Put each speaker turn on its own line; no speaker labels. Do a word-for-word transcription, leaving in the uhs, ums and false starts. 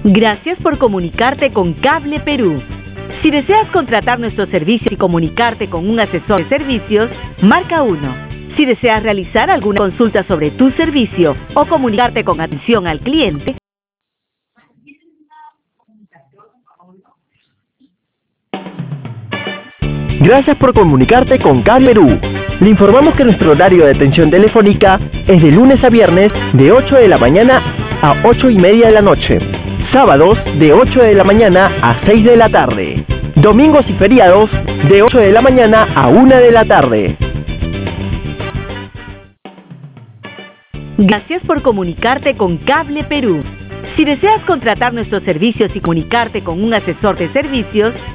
Gracias por comunicarte con Cable Perú. Si deseas contratar nuestros servicios y comunicarte con un asesor de servicios, marca uno. Si deseas realizar alguna consulta sobre tu servicio o comunicarte con atención al cliente,
Gracias por comunicarte con Cable Perú. Le informamos que nuestro horario de atención telefónica es de lunes a viernes de ocho de la mañana a ocho y media de la noche. Sábados de ocho de la mañana a seis de la tarde. Domingos y feriados de ocho de la mañana a una de la tarde.
Gracias por comunicarte con Cable Perú. Si deseas contratar nuestros servicios y comunicarte con un asesor de servicios,